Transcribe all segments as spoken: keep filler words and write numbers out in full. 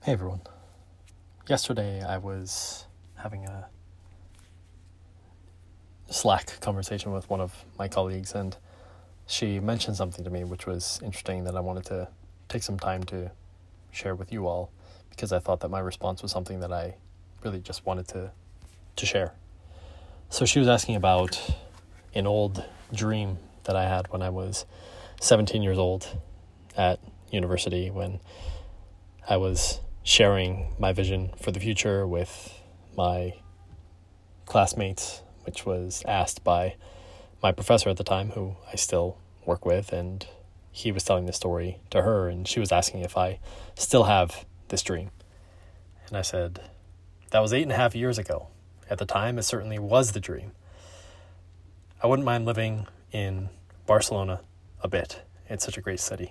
Hey everyone. Yesterday I was having a Slack conversation with one of my colleagues, and she mentioned something to me which was interesting that I wanted to take some time to share with you all, because I thought that my response was something that I really just wanted to to share. So she was asking about an old dream that I had when I was seventeen years old at university, when I was sharing my vision for the future with my classmates, which was asked by my professor at the time, who I still work with, and he was telling the story to her, and she was asking if I still have this dream. And I said, that was eight and a half years ago. At the time, it certainly was the dream. I wouldn't mind living in Barcelona a bit. It's such a great city.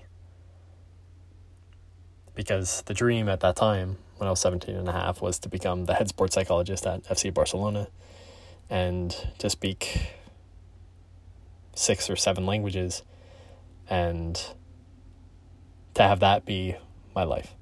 Because the dream at that time, when I was seventeen and a half, was to become the head sports psychologist at F C Barcelona and to speak six or seven languages and to have that be my life.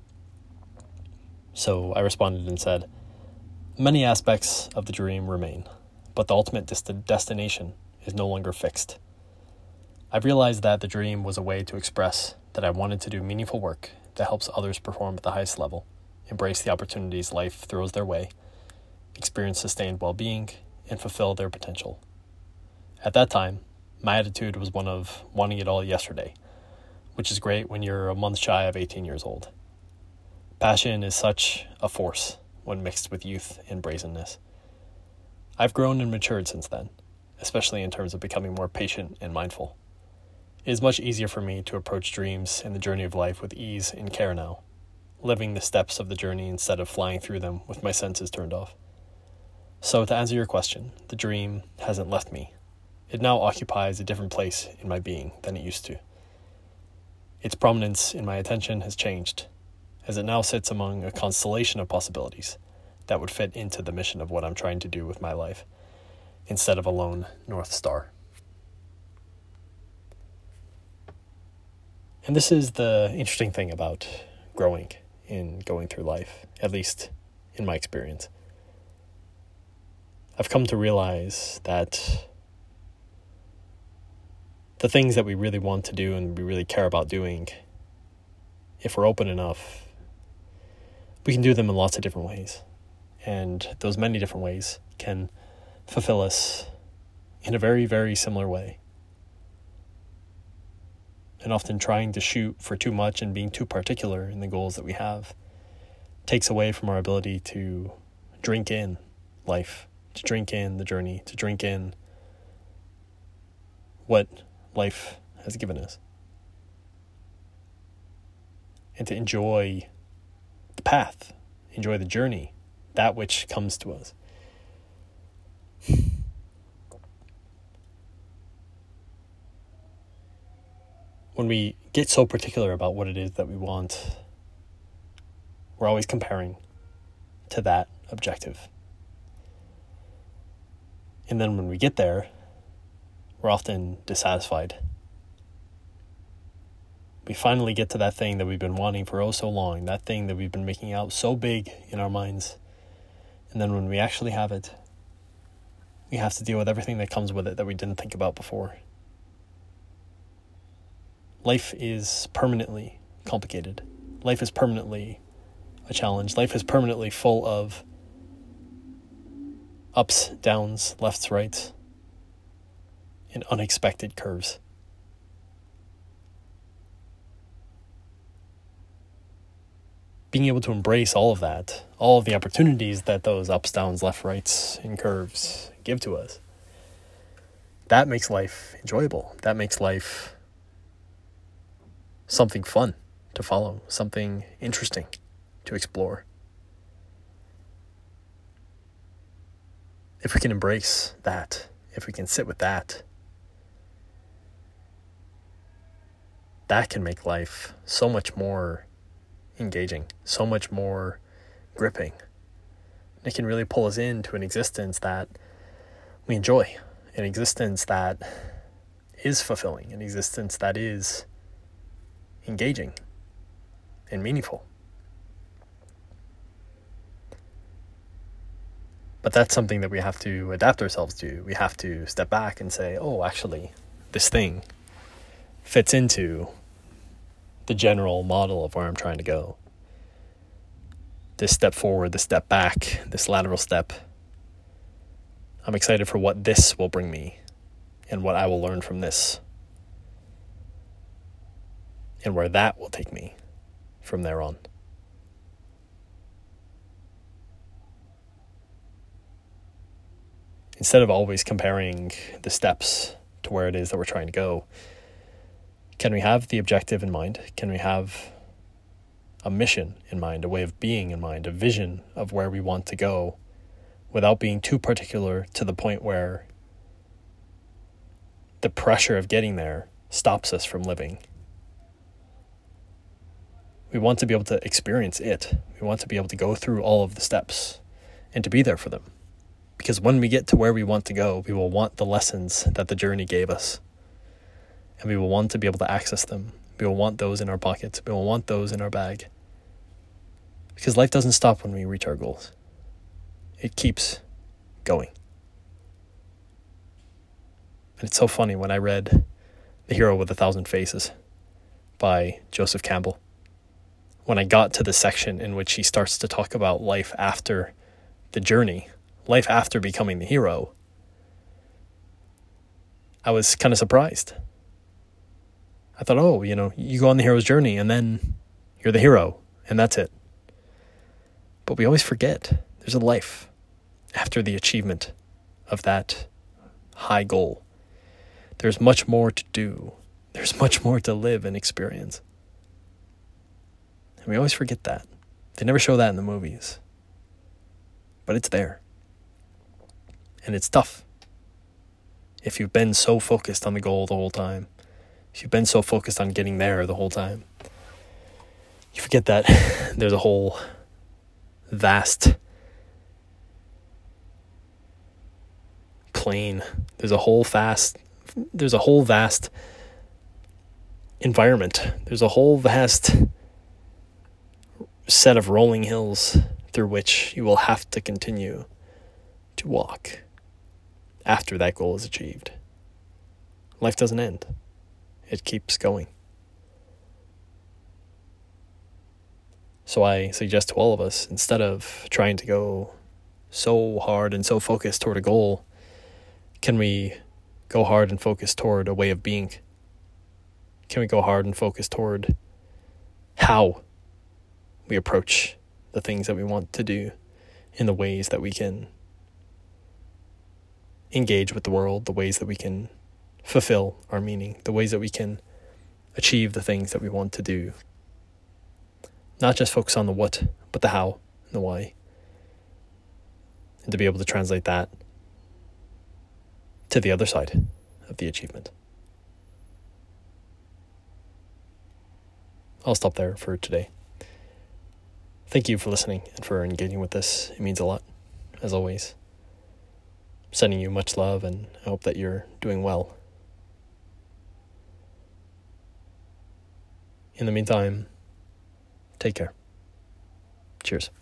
So I responded and said, many aspects of the dream remain, but the ultimate dest- destination is no longer fixed. I've realized that the dream was a way to express that I wanted to do meaningful work that helps others perform at the highest level, embrace the opportunities life throws their way, experience sustained well-being, and fulfill their potential. At that time, my attitude was one of wanting it all yesterday, which is great when you're a month shy of eighteen years old. Passion is such a force when mixed with youth and brazenness. I've grown and matured since then, especially in terms of becoming more patient and mindful. It is much easier for me to approach dreams and the journey of life with ease and care now, living the steps of the journey instead of flying through them with my senses turned off. So to answer your question, the dream hasn't left me. It now occupies a different place in my being than it used to. Its prominence in my attention has changed, as it now sits among a constellation of possibilities that would fit into the mission of what I'm trying to do with my life, instead of a lone North Star. And this is the interesting thing about growing and going through life, at least in my experience. I've come to realize that the things that we really want to do and we really care about doing, if we're open enough, we can do them in lots of different ways. And those many different ways can fulfill us in a very, very similar way. And often trying to shoot for too much and being too particular in the goals that we have takes away from our ability to drink in life, to drink in the journey, to drink in what life has given us, and to enjoy the path, enjoy the journey, that which comes to us. When we get so particular about what it is that we want, we're always comparing to that objective. And then when we get there, we're often dissatisfied. We finally get to that thing that we've been wanting for oh so long, that thing that we've been making out so big in our minds. And then when we actually have it, we have to deal with everything that comes with it that we didn't think about before. Life is permanently complicated. Life is permanently a challenge. Life is permanently full of ups, downs, lefts, rights, and unexpected curves. Being able to embrace all of that, all of the opportunities that those ups, downs, left, rights, and curves give to us, that makes life enjoyable. That makes life something fun to follow, something interesting to explore. If we can embrace that, if we can sit with that, that can make life so much more engaging, so much more gripping. It can really pull us into an existence that we enjoy, an existence that is fulfilling, an existence that is engaging and meaningful. But that's something that we have to adapt ourselves to. We have to step back and say, oh, actually, this thing fits into the general model of where I'm trying to go. This step forward, this step back, this lateral step. I'm excited for what this will bring me and what I will learn from this and where that will take me from there on. Instead of always comparing the steps to where it is that we're trying to go, can we have the objective in mind? Can we have a mission in mind, a way of being in mind, a vision of where we want to go without being too particular to the point where the pressure of getting there stops us from living? We want to be able to experience it. We want to be able to go through all of the steps and to be there for them. Because when we get to where we want to go, we will want the lessons that the journey gave us. And we will want to be able to access them. We will want those in our pockets. We will want those in our bag. Because life doesn't stop when we reach our goals. It keeps going. And it's so funny when I read The Hero with a Thousand Faces by Joseph Campbell. When I got to the section in which he starts to talk about life after the journey, life after becoming the hero, I was kind of surprised. I thought, oh, you know, you go on the hero's journey and then you're the hero and that's it. But we always forget there's a life after the achievement of that high goal. There's much more to do. There's much more to live and experience. And we always forget that. They never show that in the movies. But it's there. And it's tough. If you've been so focused on the goal the whole time, if you've been so focused on getting there the whole time, you forget that there's a whole vast plain. There's a whole vast, there's a whole vast environment. There's a whole vast set of rolling hills through which you will have to continue to walk after that goal is achieved. Life doesn't end. It keeps going. So I suggest to all of us, instead of trying to go so hard and so focused toward a goal, can we go hard and focus toward a way of being? Can we go hard and focus toward how we approach the things that we want to do in the ways that we can engage with the world, the ways that we can fulfill our meaning, the ways that we can achieve the things that we want to do. Not just focus on the what, but the how and the why. And to be able to translate that to the other side of the achievement. I'll stop there for today. Thank you for listening and for engaging with this. It means a lot, as always. Sending you much love, and I hope that you're doing well. In the meantime, take care. Cheers.